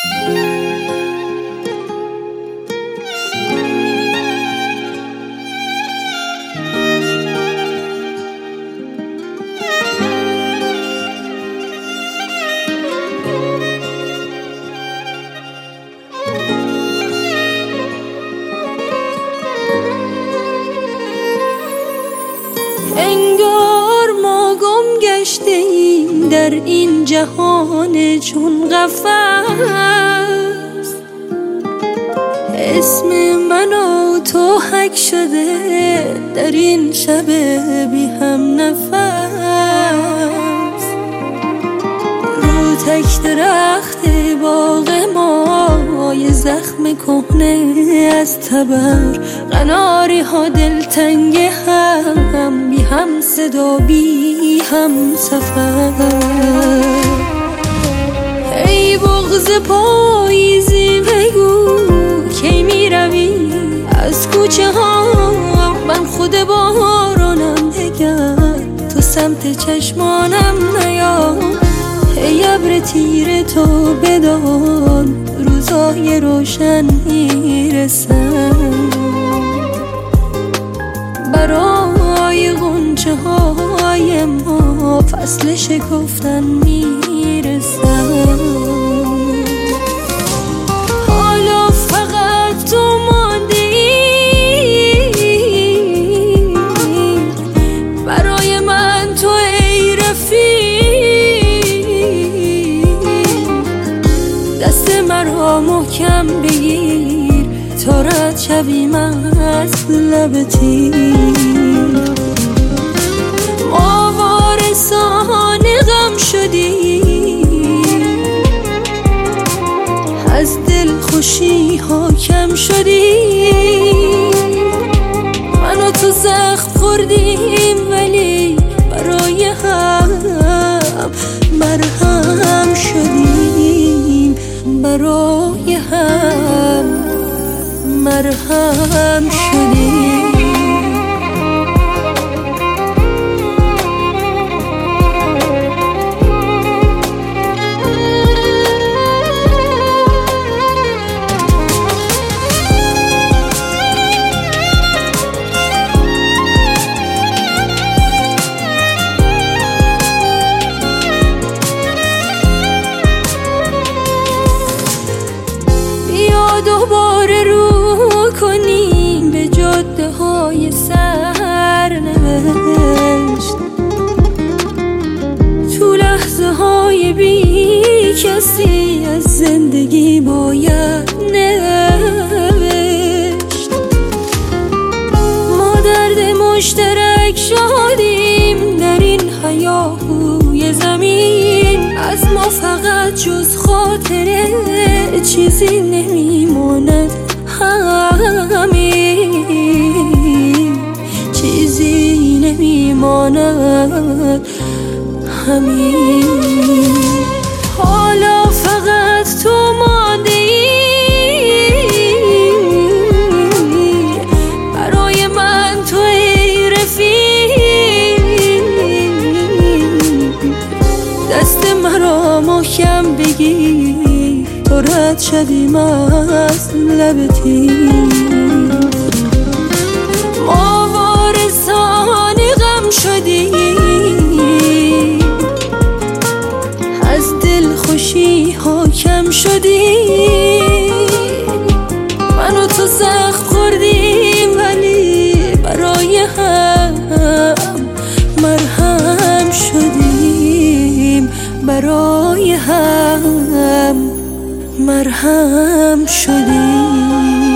انگار ما گم گشته ایم در این جهان چون قفس. اسم من و تو حک شده در این شب بی هم نفس. رو تک درخت باغ ما یه زخم کهنه از تبر. قناری ها دلتنگ هم بی هم صدا بی هم سفر. ای بغض پاییزی بگو کی می روی از کوچه ها. من خود بارانم دگر تو سمت چشمانم نیا. ای ابر تیره تو بدان روزای روشن میرسن. برای غنچه های ما فصل شکفتن میرسن. حالا فقط تو ماندی برای من تو ای رفیق. دست مرا محکم بگیر تا رد شویم از لب تیر. ما وارثان غم شدیم از دل خوشی حاکم شدیم. من و تو زخم خوردیم ولی برای هم مرهم شدیم. برای هم مرهم شدیم. دوباره رو کنیم به جاده های سرنوشت. تو لحظه های بی کسی از زندگی باید نوشت. ما درد مشترک شدیم در این هیاهوی زمین. از ما فقط جز خاطره چیزی نمیماند. همین چیزی نمیماند. همین حالا فقط تو ماندی برای من تو ای رفیق. دست مرا محکم بگیر تا رد شویم از لب تیر. ما وارثان غم شدیم از دل خوشی حاکم شدیم. من و تو زخم خوردیم ولی برای هم مرهم شدیم. برای هم مرهم شدیم.